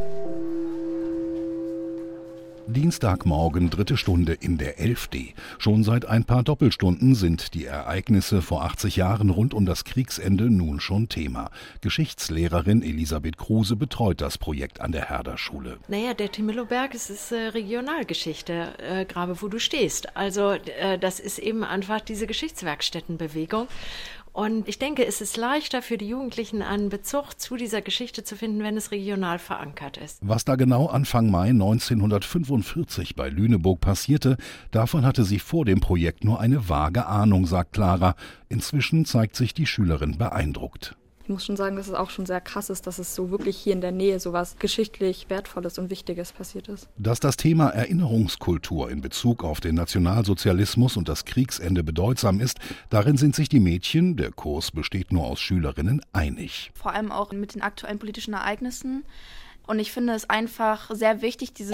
Speaker 17: Dienstagmorgen, 3. Stunde in der 11D. Schon seit ein paar Doppelstunden sind die Ereignisse vor 80 Jahren rund um das Kriegsende nun schon Thema. Geschichtslehrerin Elisabeth Kruse betreut das Projekt an der Herder-Schule.
Speaker 18: Naja, der Timeloberg, es ist Regionalgeschichte, gerade wo du stehst. Also das ist eben einfach diese Geschichtswerkstättenbewegung. Und ich denke, es ist leichter für die Jugendlichen, einen Bezug zu dieser Geschichte zu finden, wenn es regional verankert ist.
Speaker 17: Was da genau Anfang Mai 1945 bei Lüneburg passierte, davon hatte sie vor dem Projekt nur eine vage Ahnung, sagt Clara. Inzwischen zeigt sich die Schülerin beeindruckt.
Speaker 19: Ich muss schon sagen, dass es auch schon sehr krass ist, dass es so wirklich hier in der Nähe so was geschichtlich Wertvolles und Wichtiges passiert ist.
Speaker 17: Dass das Thema Erinnerungskultur in Bezug auf den Nationalsozialismus und das Kriegsende bedeutsam ist, darin sind sich die Mädchen, der Kurs besteht nur aus Schülerinnen, einig.
Speaker 19: Vor allem auch mit den aktuellen politischen Ereignissen. Und ich finde es einfach sehr wichtig, dieses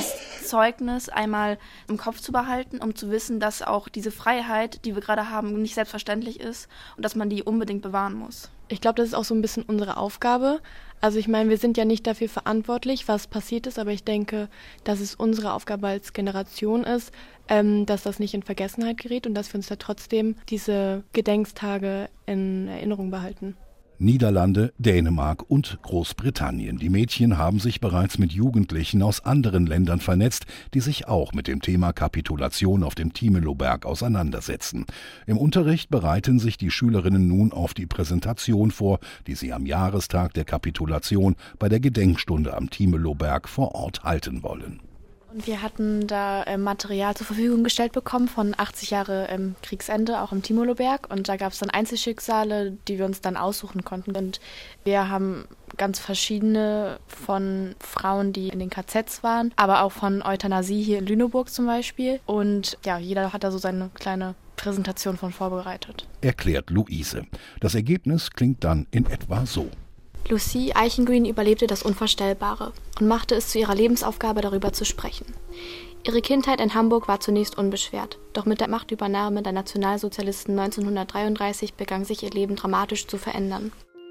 Speaker 20: Zeugnis einmal im Kopf zu behalten, um zu wissen, dass auch diese Freiheit, die wir gerade haben, nicht selbstverständlich ist und dass man die unbedingt bewahren muss.
Speaker 21: Ich glaube, das ist auch so ein bisschen unsere Aufgabe. Also ich meine, wir sind ja nicht dafür verantwortlich, was passiert ist, aber ich denke, dass es unsere Aufgabe als Generation ist, dass das nicht in Vergessenheit gerät und dass wir uns da trotzdem diese Gedenkstage in Erinnerung behalten.
Speaker 17: Niederlande, Dänemark und Großbritannien. Die Mädchen haben sich bereits mit Jugendlichen aus anderen Ländern vernetzt, die sich auch mit dem Thema Kapitulation auf dem Timeloberg auseinandersetzen. Im Unterricht bereiten sich die Schülerinnen nun auf die Präsentation vor, die sie am Jahrestag der Kapitulation bei der Gedenkstunde am Timeloberg vor Ort halten wollen.
Speaker 21: Und wir hatten da Material zur Verfügung gestellt bekommen von 80 Jahre Kriegsende, auch im Timeloberg. Und da gab es dann Einzelschicksale, die wir uns dann aussuchen konnten. Und wir haben ganz verschiedene von Frauen, die in den KZs waren, aber auch von Euthanasie hier in Lüneburg zum Beispiel. Und ja, jeder hat da so seine kleine Präsentation von vorbereitet.
Speaker 17: Erklärt Luise. Das Ergebnis klingt dann in etwa so.
Speaker 21: Lucie Eichengreen überlebte das Unvorstellbare und machte es zu ihrer Lebensaufgabe, darüber zu sprechen. Ihre Kindheit in Hamburg war zunächst unbeschwert, doch mit der Machtübernahme der Nationalsozialisten 1933 begann sich ihr Leben dramatisch zu verändern.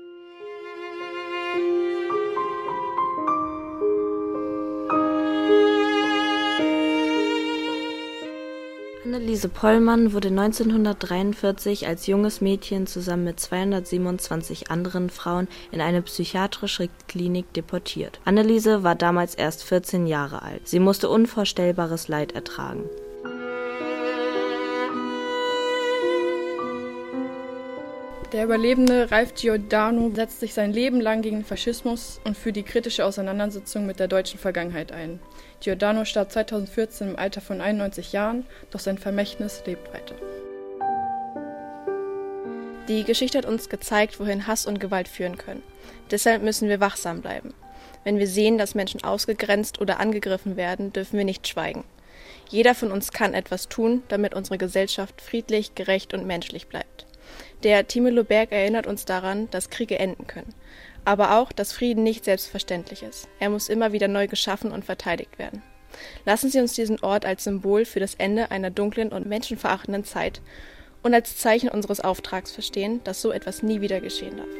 Speaker 22: Anneliese Pollmann wurde 1943 als junges Mädchen zusammen mit 227 anderen Frauen in eine psychiatrische Klinik deportiert. Anneliese war damals erst 14 Jahre alt. Sie musste unvorstellbares Leid ertragen.
Speaker 19: Der Überlebende Ralph Giordano setzt sich sein Leben lang gegen den Faschismus und für die kritische Auseinandersetzung mit der deutschen Vergangenheit ein. Giordano starb 2014 im Alter von 91 Jahren, doch sein Vermächtnis lebt weiter. Die Geschichte hat uns gezeigt, wohin Hass und Gewalt führen können. Deshalb müssen wir wachsam bleiben. Wenn wir sehen, dass Menschen ausgegrenzt oder angegriffen werden, dürfen wir nicht schweigen. Jeder von uns kann etwas tun, damit unsere Gesellschaft friedlich, gerecht und menschlich bleibt. Der Timeloberg erinnert uns daran, dass Kriege enden können. Aber auch, dass Frieden nicht selbstverständlich ist. Er muss immer wieder neu geschaffen und verteidigt werden. Lassen Sie uns diesen Ort als Symbol für das Ende einer dunklen und menschenverachtenden Zeit und als Zeichen unseres Auftrags verstehen, dass so etwas nie wieder geschehen darf.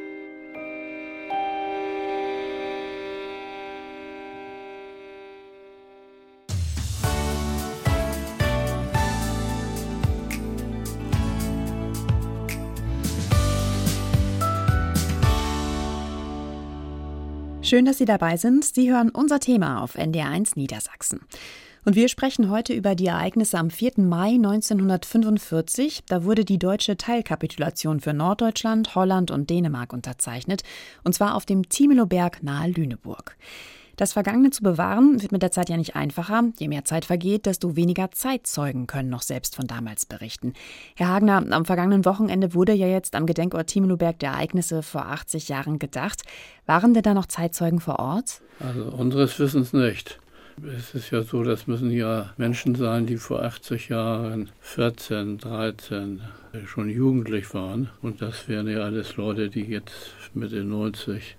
Speaker 2: Schön, dass Sie dabei sind. Sie hören unser Thema auf NDR1 Niedersachsen. Und wir sprechen heute über die Ereignisse am 4. Mai 1945. Da wurde die deutsche Teilkapitulation für Norddeutschland, Holland und Dänemark unterzeichnet. Und zwar auf dem Timeloberg nahe Lüneburg. Das Vergangene zu bewahren, wird mit der Zeit ja nicht einfacher. Je mehr Zeit vergeht, desto weniger Zeitzeugen können noch selbst von damals berichten. Herr Hagner, am vergangenen Wochenende wurde ja jetzt am Gedenkort Timeloberg der Ereignisse vor 80 Jahren gedacht. Waren denn da noch Zeitzeugen vor Ort?
Speaker 3: Also unseres Wissens nicht. Es ist ja so, das müssen ja Menschen sein, die vor 80 Jahren 14, 13 schon jugendlich waren. Und das wären ja alles Leute, die jetzt Mitte 90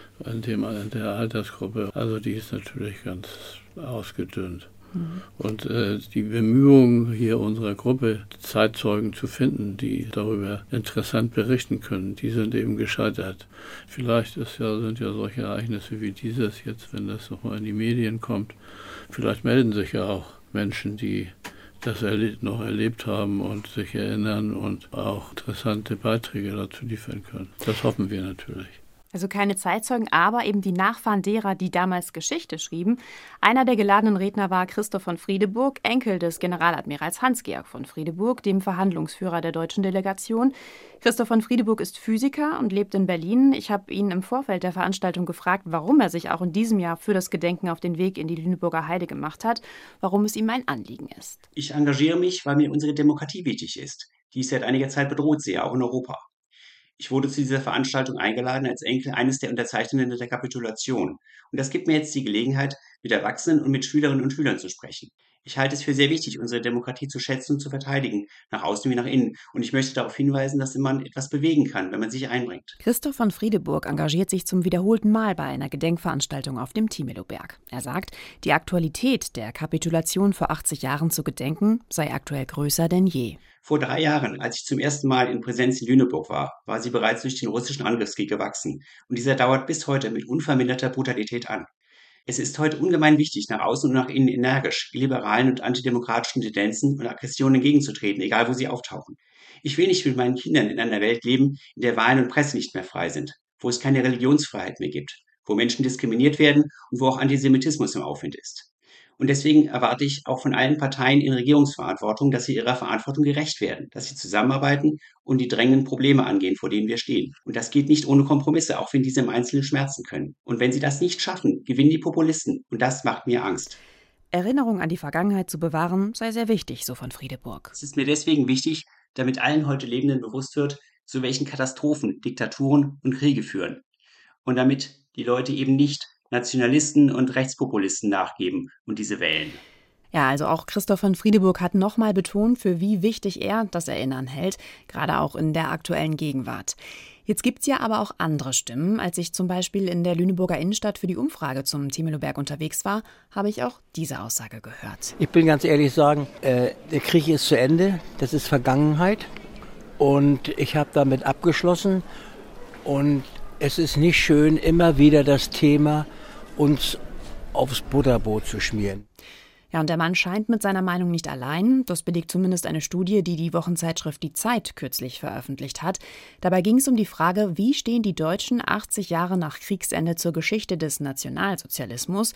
Speaker 3: in der Altersgruppe, also die ist natürlich ganz ausgedünnt. Und die Bemühungen hier unserer Gruppe, Zeitzeugen zu finden, die darüber interessant berichten können, die sind eben gescheitert. Vielleicht sind ja solche Ereignisse wie dieses jetzt, wenn das nochmal in die Medien kommt, vielleicht melden sich ja auch Menschen, die das noch erlebt haben und sich erinnern und auch interessante Beiträge dazu liefern können. Das hoffen wir natürlich.
Speaker 2: Also keine Zeitzeugen, aber eben die Nachfahren derer, die damals Geschichte schrieben. Einer der geladenen Redner war Christoph von Friedeburg, Enkel des Generaladmirals Hans-Georg von Friedeburg, dem Verhandlungsführer der deutschen Delegation. Christoph von Friedeburg ist Physiker und lebt in Berlin. Ich habe ihn im Vorfeld der Veranstaltung gefragt, warum er sich auch in diesem Jahr für das Gedenken auf den Weg in die Lüneburger Heide gemacht hat, warum es ihm ein Anliegen ist.
Speaker 23: Ich engagiere mich, weil mir unsere Demokratie wichtig ist, die ich seit einiger Zeit bedroht sehe, auch in Europa. Ich wurde zu dieser Veranstaltung eingeladen als Enkel eines der Unterzeichnenden der Kapitulation. Und das gibt mir jetzt die Gelegenheit, mit Erwachsenen und mit Schülerinnen und Schülern zu sprechen. Ich halte es für sehr wichtig, unsere Demokratie zu schätzen und zu verteidigen, nach außen wie nach innen. Und ich möchte darauf hinweisen, dass man etwas bewegen kann, wenn man sich einbringt.
Speaker 2: Christoph von Friedeburg engagiert sich zum wiederholten Mal bei einer Gedenkveranstaltung auf dem Thiemeloberg. Er sagt, die Aktualität der Kapitulation vor 80 Jahren zu gedenken sei aktuell größer denn je.
Speaker 23: Vor 3 Jahren, als ich zum ersten Mal in Präsenz in Lüneburg war sie bereits durch den russischen Angriffskrieg gewachsen. Und dieser dauert bis heute mit unverminderter Brutalität an. Es ist heute ungemein wichtig, nach außen und nach innen energisch illiberalen und antidemokratischen Tendenzen und Aggressionen entgegenzutreten, egal wo sie auftauchen. Ich will nicht mit meinen Kindern in einer Welt leben, in der Wahlen und Presse nicht mehr frei sind, wo es keine Religionsfreiheit mehr gibt, wo Menschen diskriminiert werden und wo auch Antisemitismus im Aufwind ist. Und deswegen erwarte ich auch von allen Parteien in Regierungsverantwortung, dass sie ihrer Verantwortung gerecht werden, dass sie zusammenarbeiten und die drängenden Probleme angehen, vor denen wir stehen. Und das geht nicht ohne Kompromisse, auch wenn diese im Einzelnen schmerzen können. Und wenn sie das nicht schaffen, gewinnen die Populisten. Und das macht mir Angst.
Speaker 2: Erinnerung an die Vergangenheit zu bewahren, sei sehr wichtig, so von Friedeburg.
Speaker 23: Es ist mir deswegen wichtig, damit allen heute Lebenden bewusst wird, zu welchen Katastrophen Diktaturen und Kriege führen. Und damit die Leute eben nicht Nationalisten und Rechtspopulisten nachgeben und diese wählen.
Speaker 2: Ja, also auch Christoph von Friedeburg hat nochmal betont, für wie wichtig er das Erinnern hält, gerade auch in der aktuellen Gegenwart. Jetzt gibt's ja aber auch andere Stimmen. Als ich zum Beispiel in der Lüneburger Innenstadt für die Umfrage zum Thiemeloberg unterwegs war, habe ich auch diese Aussage gehört.
Speaker 1: Ich will ganz ehrlich sagen, der Krieg ist zu Ende, das ist Vergangenheit und ich habe damit abgeschlossen und es ist nicht schön, immer wieder das Thema uns aufs Butterbrot zu schmieren.
Speaker 2: Ja, und der Mann scheint mit seiner Meinung nicht allein. Das belegt zumindest eine Studie, die die Wochenzeitschrift Die Zeit kürzlich veröffentlicht hat. Dabei ging es um die Frage, wie stehen die Deutschen 80 Jahre nach Kriegsende zur Geschichte des Nationalsozialismus?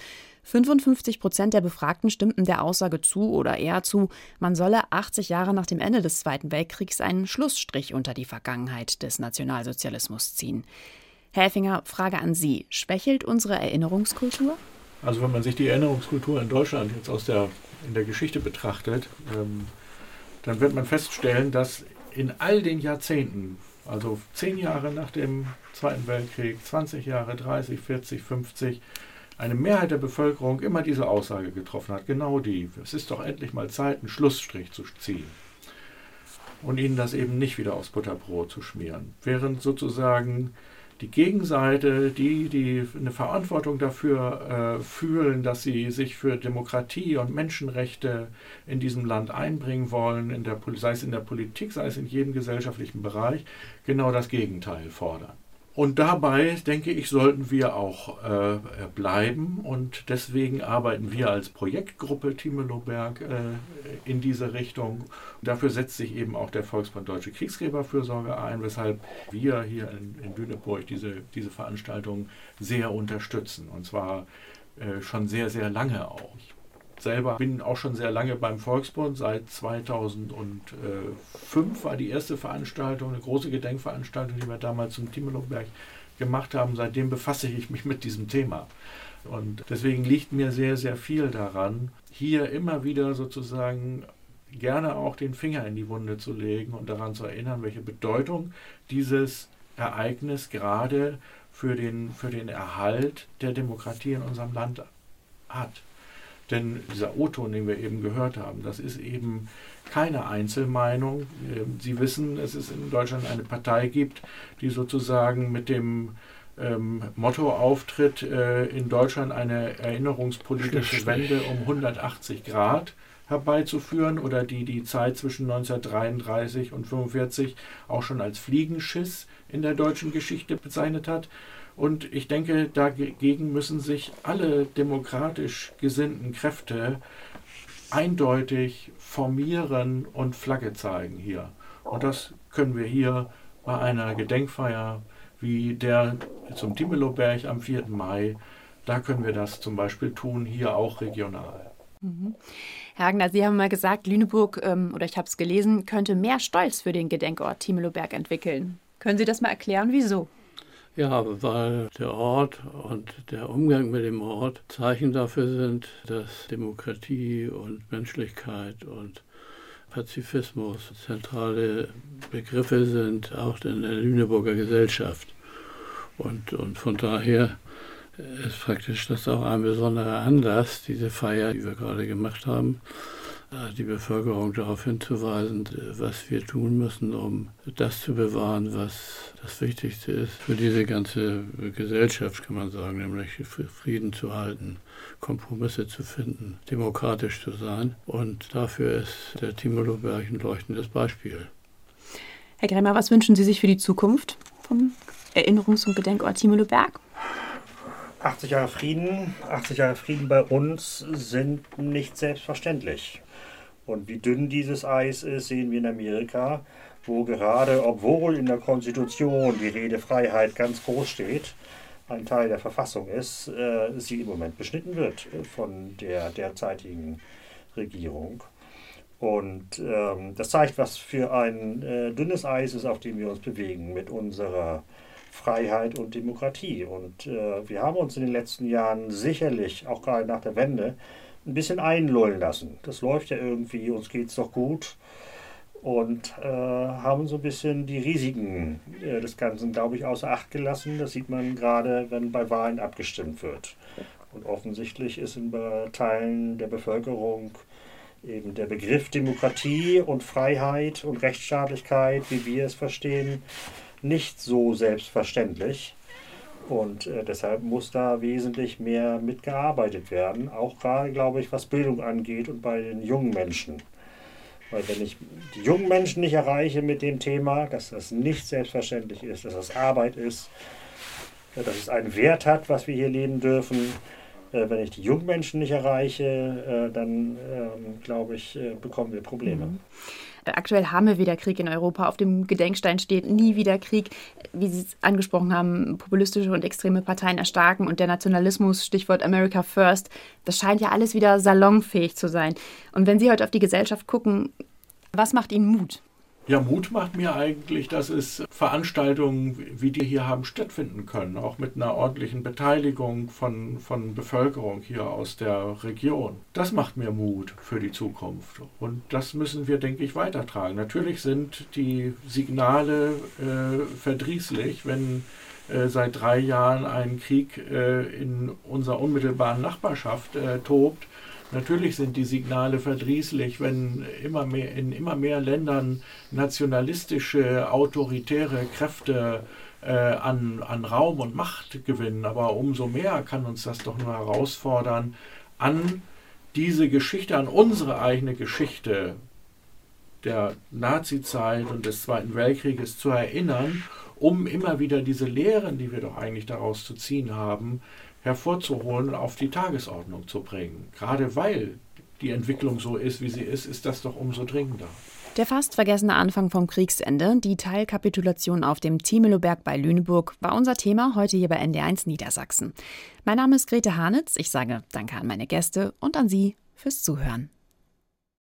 Speaker 2: 55% der Befragten stimmten der Aussage zu oder eher zu, man solle 80 Jahre nach dem Ende des Zweiten Weltkriegs einen Schlussstrich unter die Vergangenheit des Nationalsozialismus ziehen. Herr Effinger, Frage an Sie. Schwächelt unsere Erinnerungskultur?
Speaker 10: Also wenn man sich die Erinnerungskultur in Deutschland jetzt in der Geschichte betrachtet, dann wird man feststellen, dass in all den Jahrzehnten, also 10 Jahre nach dem Zweiten Weltkrieg, 20 Jahre, 30, 40, 50, eine Mehrheit der Bevölkerung immer diese Aussage getroffen hat, genau die, es ist doch endlich mal Zeit, einen Schlussstrich zu ziehen und ihnen das eben nicht wieder aufs Butterbrot zu schmieren. Während sozusagen die Gegenseite, die eine Verantwortung dafür fühlen, dass sie sich für Demokratie und Menschenrechte in diesem Land einbringen wollen, sei es in der Politik, sei es in jedem gesellschaftlichen Bereich, genau das Gegenteil fordern. Und dabei, denke ich, sollten wir auch bleiben und deswegen arbeiten wir als Projektgruppe Thiemeloberg in diese Richtung. Dafür setzt sich eben auch der Volksbund Deutsche Kriegsgräberfürsorge ein, weshalb wir hier in Lüneburg diese Veranstaltung sehr unterstützen und zwar schon sehr, sehr lange auch. Ich selber bin auch schon sehr lange beim Volksbund, seit 2005 war die erste Veranstaltung, eine große Gedenkveranstaltung, die wir damals zum Thiemeloberg gemacht haben. Seitdem befasse ich mich mit diesem Thema. Und deswegen liegt mir sehr, sehr viel daran, hier immer wieder sozusagen gerne auch den Finger in die Wunde zu legen und daran zu erinnern, welche Bedeutung dieses Ereignis gerade für den Erhalt der Demokratie in unserem Land hat. Denn dieser O-Ton, den wir eben gehört haben, das ist eben keine Einzelmeinung. Sie wissen, dass es in Deutschland eine Partei gibt, die sozusagen mit dem Motto auftritt, in Deutschland eine erinnerungspolitische Wende um 180 Grad herbeizuführen oder die Zeit zwischen 1933 und 1945 auch schon als Fliegenschiss in der deutschen Geschichte bezeichnet hat. Und ich denke, dagegen müssen sich alle demokratisch gesinnten Kräfte eindeutig formieren und Flagge zeigen hier. Und das können wir hier bei einer Gedenkfeier wie der zum Thiemeloberg am 4. Mai, da können wir das zum Beispiel tun, hier auch regional.
Speaker 2: Herr Hagner, Sie haben mal gesagt, Lüneburg, oder ich habe es gelesen, könnte mehr Stolz für den Gedenkort Thiemeloberg entwickeln. Können Sie das mal erklären, wieso?
Speaker 3: Ja, weil der Ort und der Umgang mit dem Ort Zeichen dafür sind, dass Demokratie und Menschlichkeit und Pazifismus zentrale Begriffe sind, auch in der Lüneburger Gesellschaft. Und von daher ist praktisch das auch ein besonderer Anlass, diese Feier, die wir gerade gemacht haben, die Bevölkerung darauf hinzuweisen, was wir tun müssen, um das zu bewahren, was das Wichtigste ist für diese ganze Gesellschaft, kann man sagen, nämlich Frieden zu halten, Kompromisse zu finden, demokratisch zu sein. Und dafür ist der Timoloberg ein leuchtendes Beispiel.
Speaker 4: Herr Grämer, was wünschen Sie sich für die Zukunft vom Erinnerungs- und Gedenkort Timoloberg?
Speaker 15: 80 Jahre Frieden bei uns sind nicht selbstverständlich. Und wie dünn dieses Eis ist, sehen wir in Amerika, wo gerade, obwohl in der Konstitution die Redefreiheit ganz groß steht, ein Teil der Verfassung ist, sie im Moment beschnitten wird von der derzeitigen Regierung. Und das zeigt, was für ein dünnes Eis ist, auf dem wir uns bewegen mit unserer Freiheit und Demokratie. Und wir haben uns in den letzten Jahren sicherlich, auch gerade nach der Wende, ein bisschen einlullen lassen. Das läuft ja irgendwie, uns geht's doch gut. Und haben so ein bisschen die Risiken des Ganzen, glaube ich, außer Acht gelassen. Das sieht man gerade, wenn bei Wahlen abgestimmt wird. Und offensichtlich ist in Teilen der Bevölkerung eben der Begriff Demokratie und Freiheit und Rechtsstaatlichkeit, wie wir es verstehen, nicht so selbstverständlich. Und deshalb muss da wesentlich mehr mitgearbeitet werden, auch gerade, glaube ich, was Bildung angeht und bei den jungen Menschen. Weil wenn ich die jungen Menschen nicht erreiche mit dem Thema, dass das nicht selbstverständlich ist, dass das Arbeit ist, dass es einen Wert hat, was wir hier leben dürfen, wenn ich die jungen Menschen nicht erreiche, dann, glaube ich, bekommen wir Probleme.
Speaker 4: Mhm. Aktuell haben wir wieder Krieg in Europa. Auf dem Gedenkstein steht nie wieder Krieg. Wie Sie es angesprochen haben, populistische und extreme Parteien erstarken und der Nationalismus, Stichwort America First, das scheint ja alles wieder salonfähig zu sein. Und wenn Sie heute auf die Gesellschaft gucken, was macht Ihnen Mut?
Speaker 10: Ja, Mut macht mir eigentlich, dass es Veranstaltungen wie die hier haben stattfinden können, auch mit einer ordentlichen Beteiligung von Bevölkerung hier aus der Region. Das macht mir Mut für die Zukunft und das müssen wir, denke ich, weitertragen. Natürlich sind die Signale verdrießlich, wenn seit 3 Jahren ein Krieg in unserer unmittelbaren Nachbarschaft tobt. Natürlich sind die Signale verdrießlich, wenn in immer mehr Ländern nationalistische, autoritäre Kräfte an Raum und Macht gewinnen. Aber umso mehr kann uns das doch nur herausfordern, an diese Geschichte, an unsere eigene Geschichte der Nazizeit und des Zweiten Weltkrieges zu erinnern, um immer wieder diese Lehren, die wir doch eigentlich daraus zu ziehen haben, hervorzuholen und auf die Tagesordnung zu bringen. Gerade weil die Entwicklung so ist, wie sie ist das doch umso dringender.
Speaker 4: Der fast vergessene Anfang vom Kriegsende, die Teilkapitulation auf dem Timoloberg bei Lüneburg, war unser Thema heute hier bei NDR1 Niedersachsen. Mein Name ist Grete Hanitz. Ich sage Danke an meine Gäste und an Sie fürs Zuhören.